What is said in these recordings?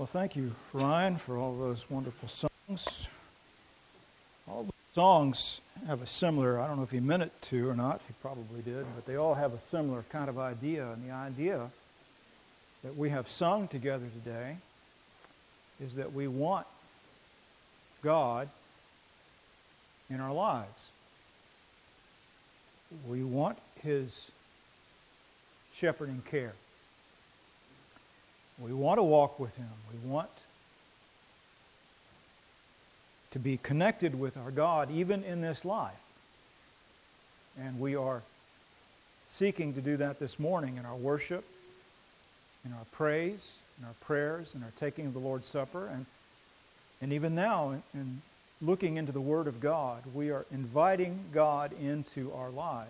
Well, thank you, Ryan, for all those wonderful songs. All the songs have a similar, I don't know if he meant it to or not, he probably did, but they all have a similar kind of idea. And the idea that we have sung together today is that we want God in our lives. We want His shepherding care. We want to walk with Him. We want to be connected with our God even in this life. And we are seeking to do that this morning in our worship, in our praise, in our prayers, in our taking of the Lord's Supper. And even now, in looking into the Word of God, we are inviting God into our lives.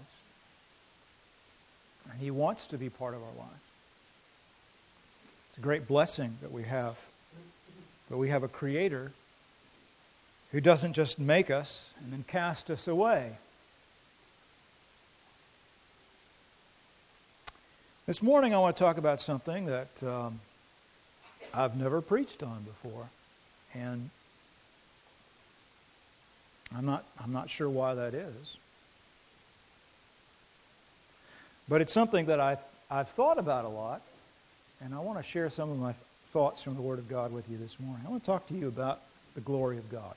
And He wants to be part of our lives. It's a great blessing that we have. But we have a Creator who doesn't just make us and then cast us away. This morning I want to talk about something that I've never preached on before. And I'm not sure why that is. But it's something that I've thought about a lot. And I want to share some of my thoughts from the Word of God with you this morning. I want to talk to you about the glory of God.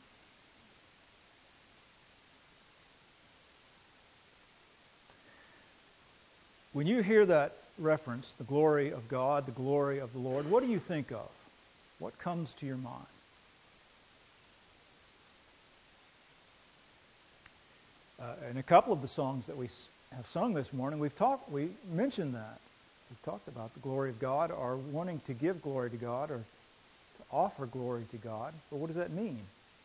When you hear that reference, the glory of God, the glory of the Lord, what do you think of? What comes to your mind? In a couple of the songs that we have sung this morning, we mentioned that. We've talked about the glory of God, or wanting to give glory to God, or to offer glory to God. But what does that mean?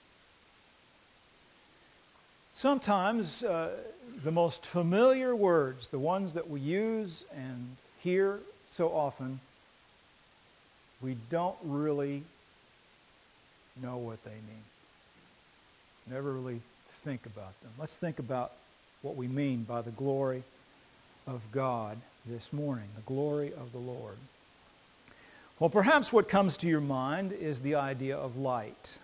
Sometimes the most familiar words, the ones that we use and hear so often, we don't really know what they mean. Never really think about them. Let's think about what we mean by the glory of God this morning, the glory of the Lord. Well, perhaps what comes to your mind is the idea of light.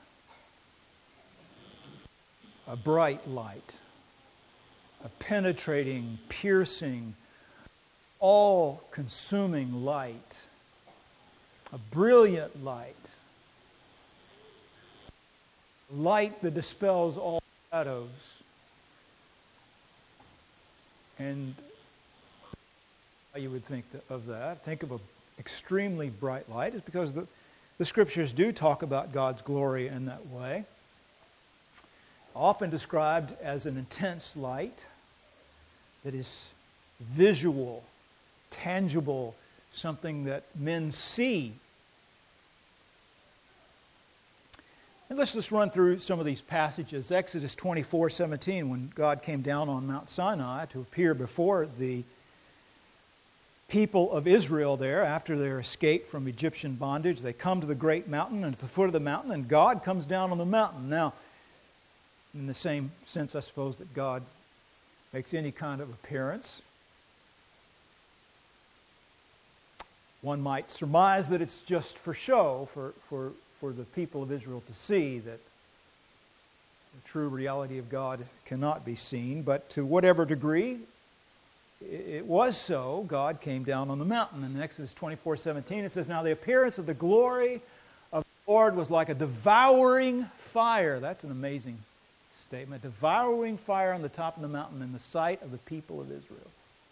A bright light. A penetrating, piercing, all-consuming light. A brilliant light. Light that dispels all shadows. And you would think of that. Think of an extremely bright light. It's because the Scriptures do talk about God's glory in that way. Often described as an intense light that is visual, tangible, something that men see. And let's just run through some of these passages. Exodus 24:17, when God came down on Mount Sinai to appear before the people of Israel there after their escape from Egyptian bondage. They come to the great mountain, and at the foot of the mountain, and God comes down on the mountain. Now, in the same sense, I suppose, that God makes any kind of appearance, one might surmise that it's just for show, for the people of Israel to see, that the true reality of God cannot be seen. But to whatever degree it was so, God came down on the mountain. In Exodus 24:17 it says, "Now the appearance of the glory of the Lord was like a devouring fire." That's an amazing statement. Devouring fire on the top of the mountain in the sight of the people of Israel.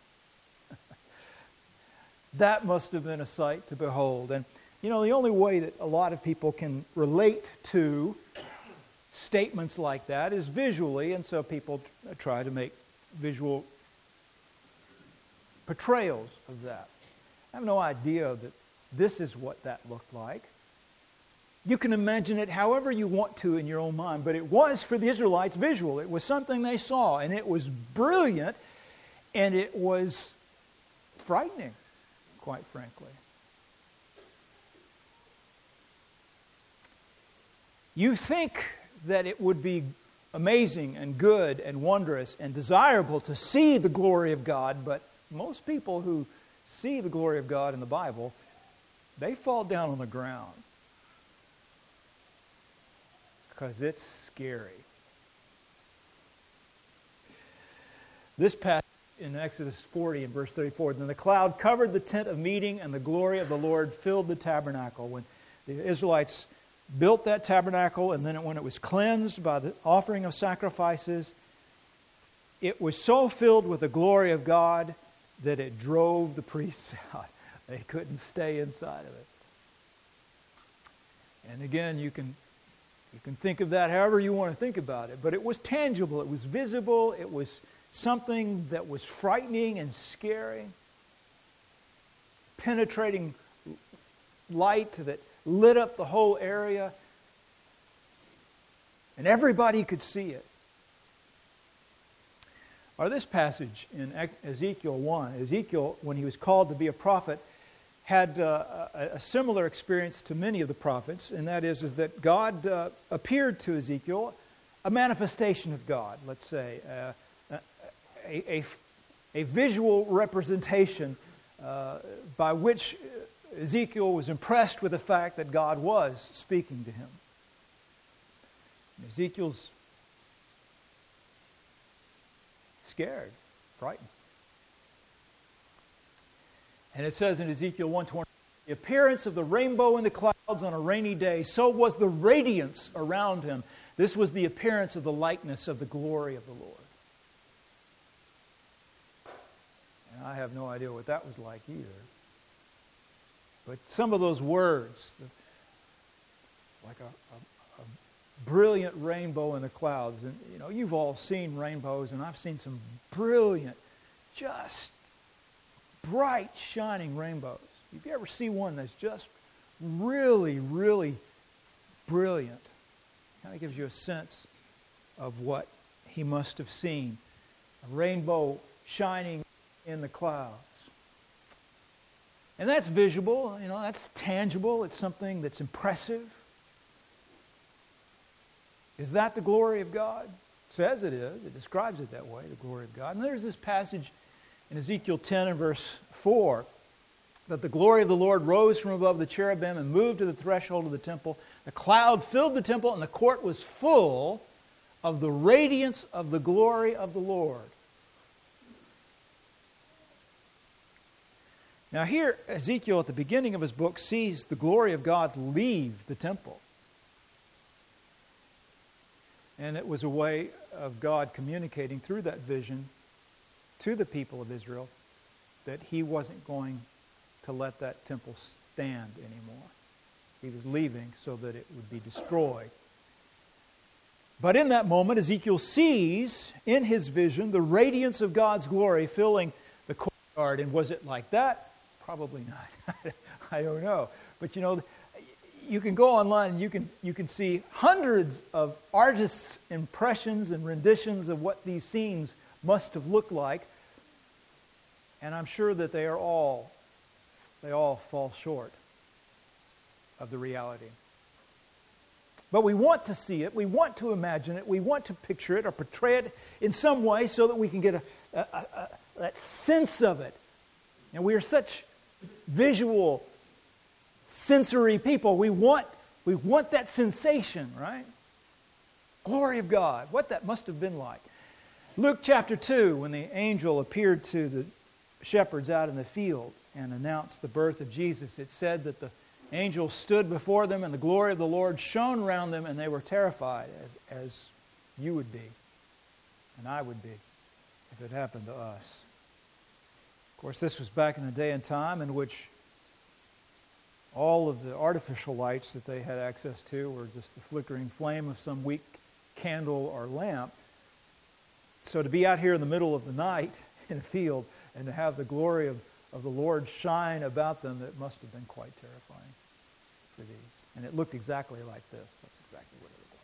That must have been a sight to behold. And you know, the only way that a lot of people can relate to statements like that is visually, and so people try to make visual portrayals of that. I have no idea that this is what that looked like. You can imagine it however you want to in your own mind, but it was for the Israelites visual. It was something they saw, and it was brilliant, and it was frightening, quite frankly. You think that it would be amazing and good and wondrous and desirable to see the glory of God, but most people who see the glory of God in the Bible they fall down on the ground because it's scary. This passage in Exodus 40 and verse 34, then the cloud covered the tent of meeting, and the glory of the Lord filled the tabernacle. When the Israelites built that tabernacle, and then when it was cleansed by the offering of sacrifices, it was so filled with the glory of God that it drove the priests out. They couldn't stay inside of it. And again, you can think of that however you want to think about it, but it was tangible, it was visible, it was something that was frightening and scary, penetrating light that lit up the whole area, and everybody could see it. Or this passage in Ezekiel 1, Ezekiel, when he was called to be a prophet, had a similar experience to many of the prophets, and that is that God appeared to Ezekiel, a manifestation of God, let's say, a visual representation by which Ezekiel was impressed with the fact that God was speaking to him. And Ezekiel's scared, frightened. And it says in Ezekiel 1:20, the appearance of the rainbow in the clouds on a rainy day, so was the radiance around him. This was the appearance of the likeness of the glory of the Lord. And I have no idea what that was like either. But some of those words, like a brilliant rainbow in the clouds, and you know, you've all seen rainbows, and I've seen some brilliant, just bright, shining rainbows. If you ever see one that's just really, really brilliant, it kind of gives you a sense of what he must have seen. A rainbow shining in the clouds. And that's visible, you know, that's tangible, it's something that's impressive. Is that the glory of God? It says it is. It describes it that way, the glory of God. And there's this passage in Ezekiel 10 and verse 4, that the glory of the Lord rose from above the cherubim and moved to the threshold of the temple. The cloud filled the temple, and the court was full of the radiance of the glory of the Lord. Now here, Ezekiel at the beginning of his book sees the glory of God leave the temple. And it was a way of God communicating through that vision to the people of Israel that he wasn't going to let that temple stand anymore. He was leaving so that it would be destroyed. But in that moment, Ezekiel sees in his vision the radiance of God's glory filling the courtyard. And was it like that? Probably not. I don't know. But you know, you can go online and you can see hundreds of artists' impressions and renditions of what these scenes must have looked like. And I'm sure that they all fall short of the reality. But we want to see it, we want to imagine it, we want to picture it or portray it in some way so that we can get that sense of it. And we are such visual, sensory people. We want that sensation, right? Glory of God, what that must have been like. Luke chapter 2, when the angel appeared to the shepherds out in the field and announced the birth of Jesus, it said that the angel stood before them and the glory of the Lord shone around them, and they were terrified, as you would be and I would be if it happened to us. Of course, this was back in the day and time in which all of the artificial lights that they had access to were just the flickering flame of some weak candle or lamp. So to be out here in the middle of the night in a field and to have the glory of the Lord shine about them, it must have been quite terrifying for these. And it looked exactly like this. That's exactly what it looked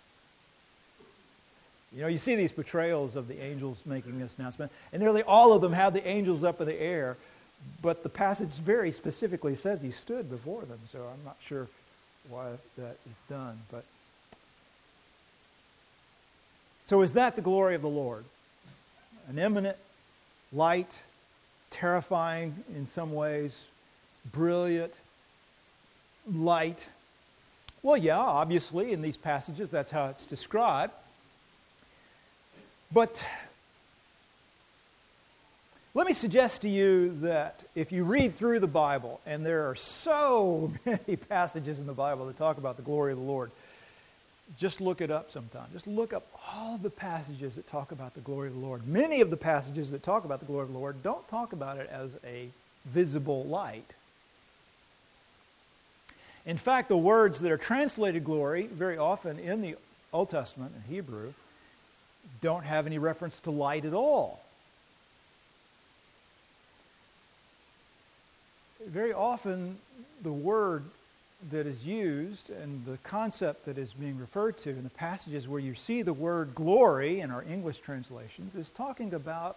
like. You know, you see these portrayals of the angels making this announcement, and nearly all of them have the angels up in the air, but the passage very specifically says he stood before them, so I'm not sure why that is done. But so is that the glory of the Lord? An imminent light, terrifying in some ways, brilliant, light? Well, yeah, obviously, in these passages, that's how it's described. But let me suggest to you that if you read through the Bible, and there are so many passages in the Bible that talk about the glory of the Lord, just look it up sometime. Just look up all of the passages that talk about the glory of the Lord. Many of the passages that talk about the glory of the Lord don't talk about it as a visible light. In fact, the words that are translated glory very often in the Old Testament, in Hebrew, don't have any reference to light at all. Very often, the word that is used and the concept that is being referred to in the passages where you see the word glory in our English translations is talking about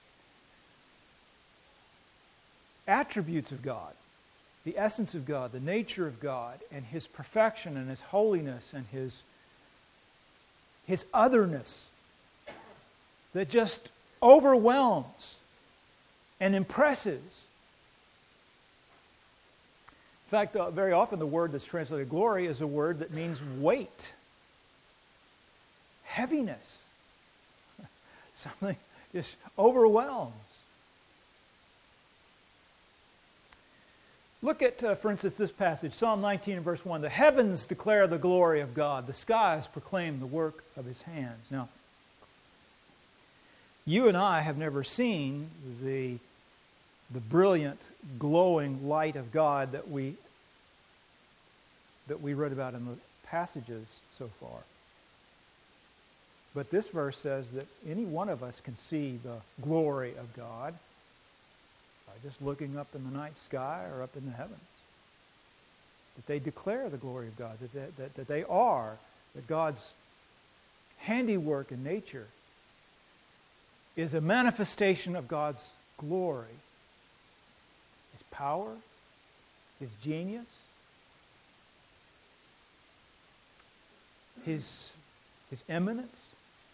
attributes of God, the essence of God, the nature of God, and His perfection and His holiness and His otherness that just overwhelms and impresses. In fact, very often the word that's translated glory is a word that means weight, heaviness. Something just overwhelms. Look at, for instance, this passage, Psalm 19 and verse 1. The heavens declare the glory of God. The skies proclaim the work of His hands. Now, you and I have never seen the brilliant, glowing light of God that we read about in the passages so far. But this verse says that any one of us can see the glory of God by just looking up in the night sky or up in the heavens. That they declare the glory of God, that they are, that God's handiwork in nature is a manifestation of God's glory. His power, His genius, His eminence.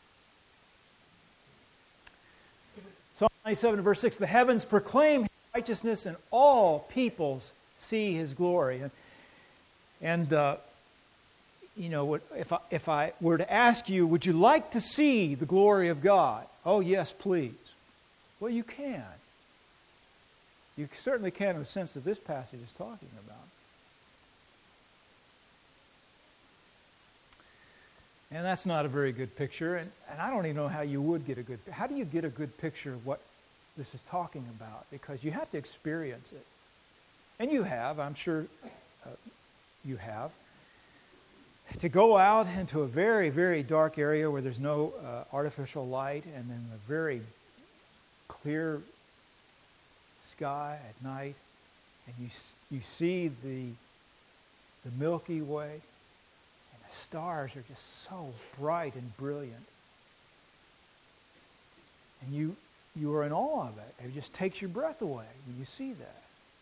Psalm 97 verse 6, the heavens proclaim His righteousness and all peoples see His glory. And you know, if I were to ask you, would you like to see the glory of God? Oh, yes, please. Well, you can. You certainly can in the sense that this passage is talking about. And that's not a very good picture, and I don't even know how you would get a good... How do you get a good picture of what this is talking about? Because you have to experience it. And you have, I'm sure you have. To go out into a very, very dark area where there's no artificial light, and then a very clear sky at night, and you see the Milky Way, and the stars are just so bright and brilliant, and you are in awe of it. It just takes your breath away when you see that.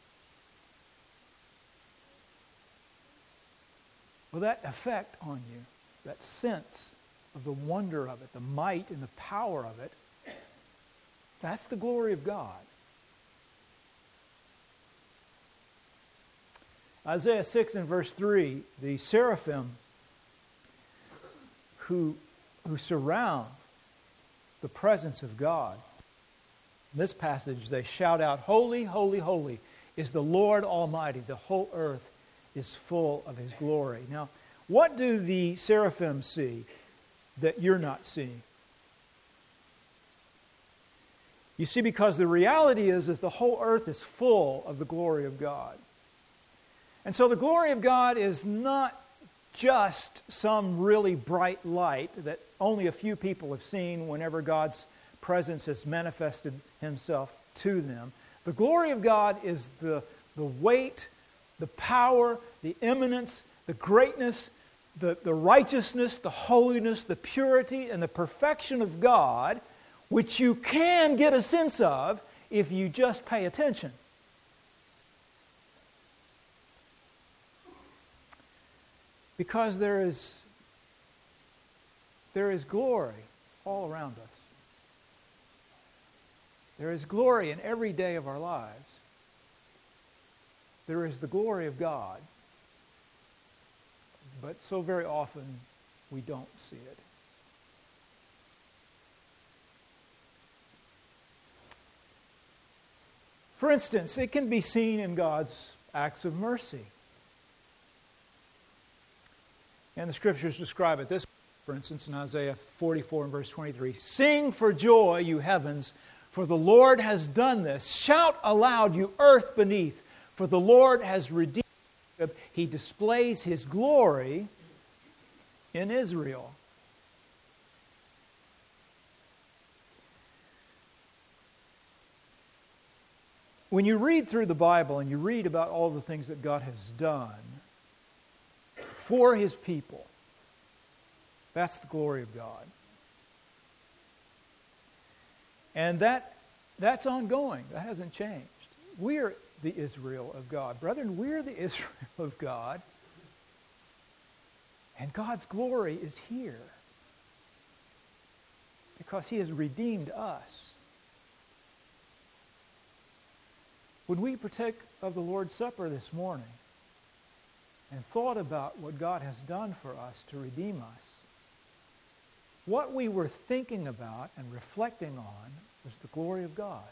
Well, that effect on you, that sense of the wonder of it, the might and the power of it, that's the glory of God. Isaiah 6 and verse 3, the seraphim who surround the presence of God. In this passage, they shout out, "Holy, holy, holy is the Lord Almighty. The whole earth is full of His glory." Now, what do the seraphim see that you're not seeing? You see, because the reality is the whole earth is full of the glory of God. And so the glory of God is not just some really bright light that only a few people have seen whenever God's presence has manifested Himself to them. The glory of God is the weight, the power, the eminence, the greatness, the righteousness, the holiness, the purity, and the perfection of God, which you can get a sense of if you just pay attention. Because there is glory all around us. There is glory in every day of our lives. There is the glory of God but so very often we don't see it. For instance, it can be seen in God's acts of mercy. And the Scriptures describe it this way. For instance, in Isaiah 44 and verse 23, "Sing for joy, you heavens, for the Lord has done this. Shout aloud, you earth beneath, for the Lord has redeemed Jacob. He displays His glory in Israel." When you read through the Bible and you read about all the things that God has done for His people, that's the glory of God. And that's ongoing. That hasn't changed. We are the Israel of God. Brethren, we're the Israel of God. And God's glory is here because He has redeemed us. When we partake of the Lord's Supper this morning and thought about what God has done for us to redeem us, what we were thinking about and reflecting on was the glory of God.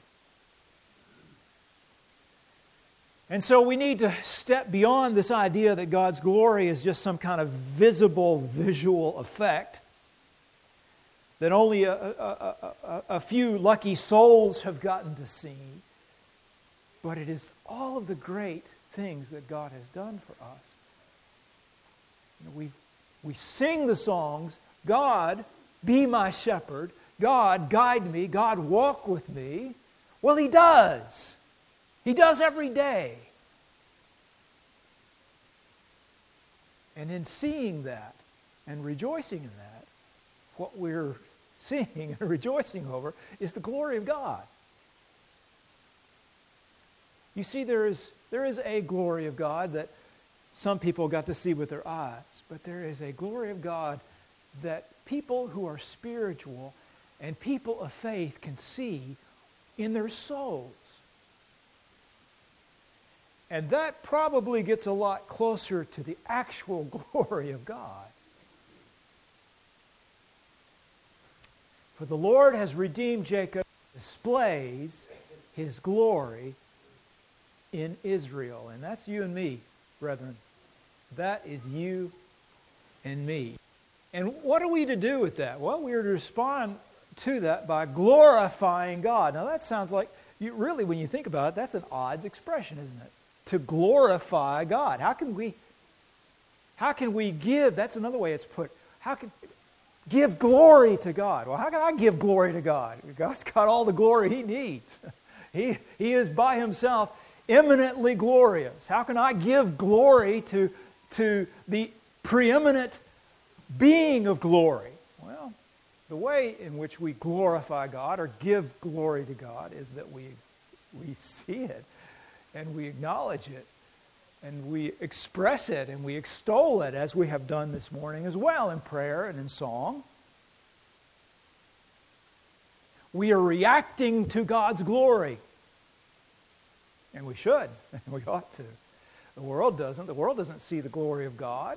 And so we need to step beyond this idea that God's glory is just some kind of visible, visual effect that only a few lucky souls have gotten to see. But it is all of the great things that God has done for us. We sing the songs, God, be my shepherd. God, guide me. God, walk with me. Well, He does. He does every day. And in seeing that and rejoicing in that, what we're seeing and rejoicing over is the glory of God. You see, there is a glory of God that some people got to see with their eyes, but there is a glory of God that people who are spiritual and people of faith can see in their souls. And that probably gets a lot closer to the actual glory of God. For the Lord has redeemed Jacob, displays His glory in Israel. And that's you and me, brethren. That is you and me. And what are we to do with that? Well, we are to respond to that by glorifying God. Now that sounds like, really when you think about it, that's an odd expression, isn't it? To glorify God. How can we give, that's another way it's put, give glory to God? Well, how can I give glory to God? God's got all the glory He needs. He is by Himself eminently glorious. How can I give glory to the preeminent being of glory? Well, the way in which we glorify God or give glory to God is that we see it and we acknowledge it and we express it and we extol it, as we have done this morning as well in prayer and in song. We are reacting to God's glory. And we should. We ought to. The world doesn't. The world doesn't see the glory of God.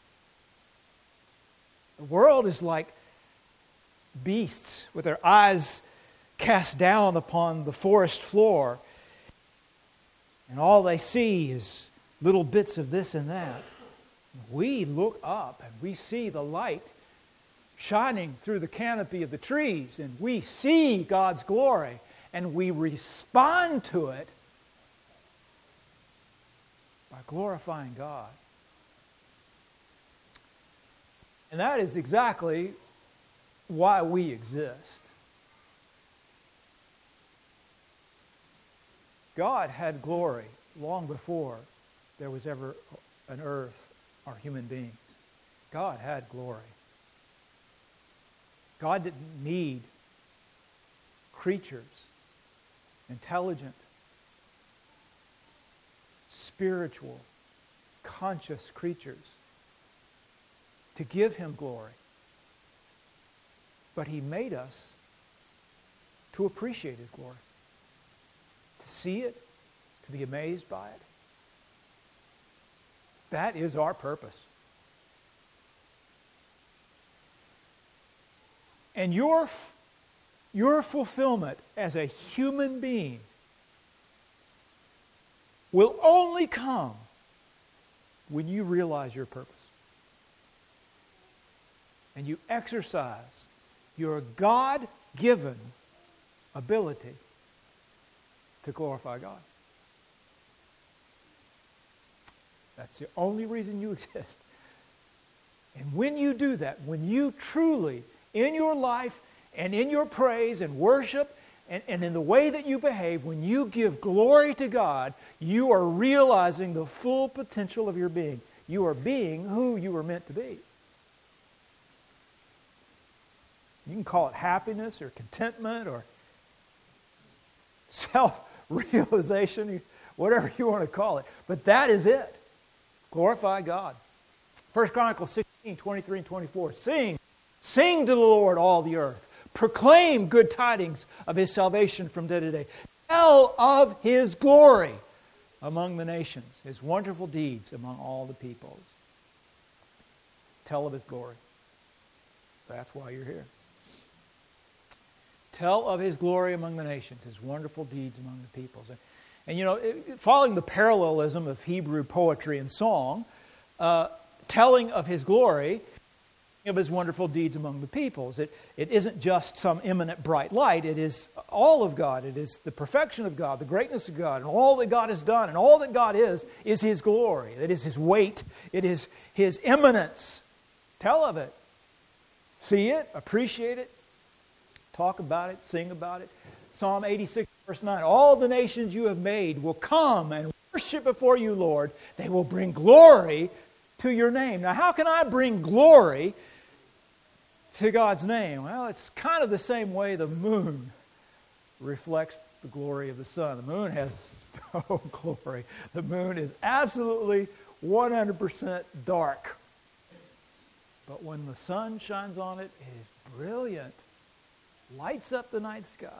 The world is like beasts with their eyes cast down upon the forest floor. And all they see is little bits of this and that. We look up and we see the light shining through the canopy of the trees. And we see God's glory. And we respond to it by glorifying God. And that is exactly why we exist. God had glory long before there was ever an earth or human beings. God had glory. God didn't need creatures, intelligent, spiritual, conscious creatures to give Him glory. But He made us to appreciate His glory, to see it, to be amazed by it. That is our purpose. And your fulfillment as a human being will only come when you realize your purpose. And you exercise your God-given ability to glorify God. That's the only reason you exist. And when you do that, when you truly, in your life and in your praise and worship and in the way that you behave, when you give glory to God, you are realizing the full potential of your being. You are being who you were meant to be. You can call it happiness or contentment or self-realization, whatever you want to call it. But that is it. Glorify God. 1 Chronicles 16, 23 and 24. Sing to the Lord, all the earth. Proclaim good tidings of His salvation from day to day. Tell of His glory among the nations, His wonderful deeds among all the peoples. Tell of His glory. That's why you're here. Tell of His glory among the nations, His wonderful deeds among the peoples. And you know, following the parallelism of Hebrew poetry and song, telling of His glory, of His wonderful deeds among the peoples. It isn't just some imminent bright light. It is all of God. It is the perfection of God, the greatness of God, and all that God has done, and all that God is His glory. It is His weight. It is His eminence. Tell of it. See it. Appreciate it. Talk about it. Sing about it. Psalm 86, verse 9. All the nations you have made will come and worship before you, Lord. They will bring glory to your name. Now, how can I bring glory to God's name? Well, it's kind of the same way the moon reflects the glory of the sun. The moon has no glory. The moon is absolutely 100% dark. But when the sun shines on it, it is brilliant. Lights up the night sky.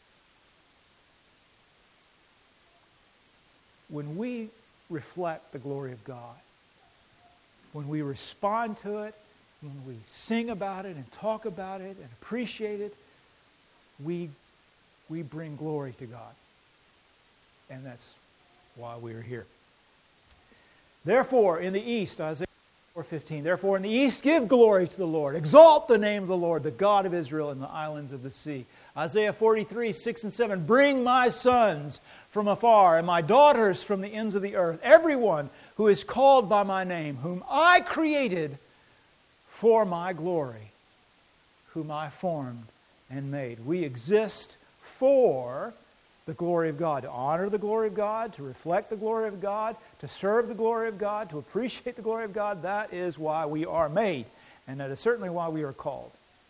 When we reflect the glory of God, when we respond to it, when we sing about it and talk about it and appreciate it, we bring glory to God. And that's why we are here. Therefore, in the east, Isaiah 4:15, therefore in the east give glory to the Lord. Exalt the name of the Lord, the God of Israel in the islands of the sea. Isaiah 43, 6 and 7, bring my sons from afar and my daughters from the ends of the earth, everyone who is called by my name, whom I created for my glory, whom I formed and made. We exist for the glory of God, to honor the glory of God, to reflect the glory of God, to serve the glory of God, to appreciate the glory of God. That is why we are made. And that is certainly why we are called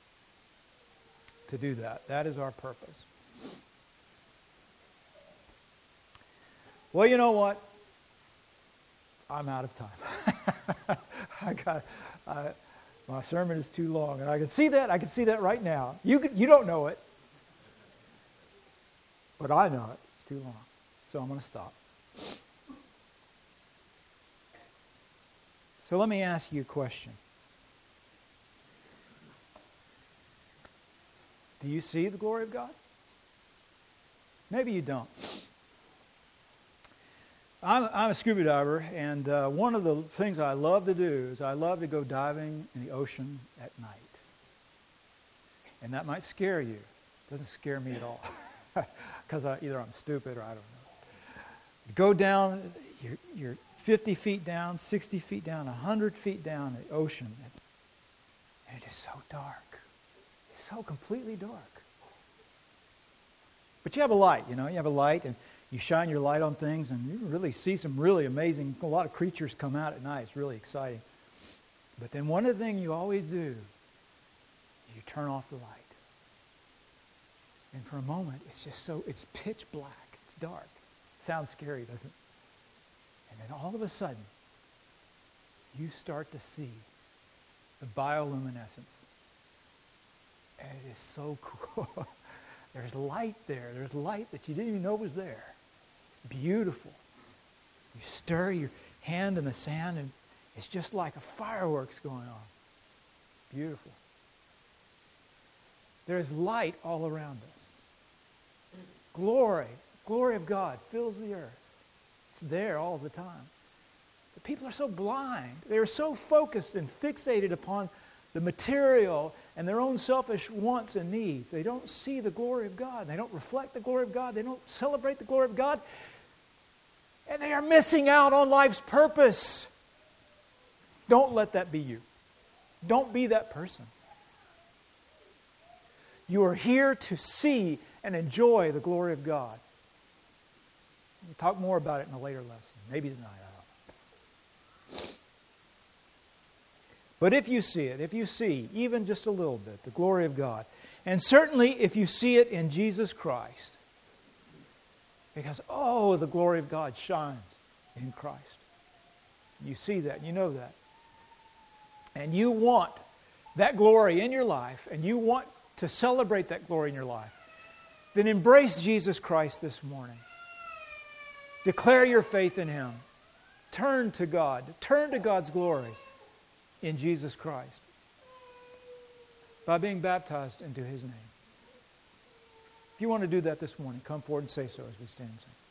to do that. That is our purpose. Well, you know what? I'm out of time. My sermon is too long, and I can see that. I can see that right now. You don't know it, but I know it. It's too long, so I'm going to stop. So let me ask you a question. Do you see the glory of God? Maybe you don't. I'm a scuba diver, and one of the things I love to do is I love to go diving in the ocean at night. And that might scare you. It doesn't scare me at all. Because either I'm stupid or I don't know. Go down, you're 50 feet down, 60 feet down, 100 feet down in the ocean. And it is so dark. It's so completely dark. But you have a light, you have a light, and you shine your light on things, and you really see some really amazing, a lot of creatures come out at night. It's really exciting. But then one of the things you always do is you turn off the light. And for a moment, it's pitch black. It's dark. Sounds scary, doesn't it? And then all of a sudden, you start to see the bioluminescence. And it is so cool. There's light there. There's light that you didn't even know was there. It's beautiful. You stir your hand in the sand, and it's just like a fireworks going on. Beautiful. There is light all around us. Glory of God fills the earth. It's there all the time. But people are so blind. They are so focused and fixated upon the material and their own selfish wants and needs. They don't see the glory of God. They don't reflect the glory of God. They don't celebrate the glory of God. And they are missing out on life's purpose. Don't let that be you. Don't be that person. You are here to see and enjoy the glory of God. We'll talk more about it in a later lesson. Maybe tonight, I don't know. But if you see it, if you see even just a little bit the glory of God, and certainly if you see it in Jesus Christ, because, oh, the glory of God shines in Christ. You see that, you know that. And you want that glory in your life, and you want to celebrate that glory in your life, then embrace Jesus Christ this morning. Declare your faith in Him. Turn to God. Turn to God's glory in Jesus Christ by being baptized into His name. If you want to do that this morning, come forward and say so as we stand and sing.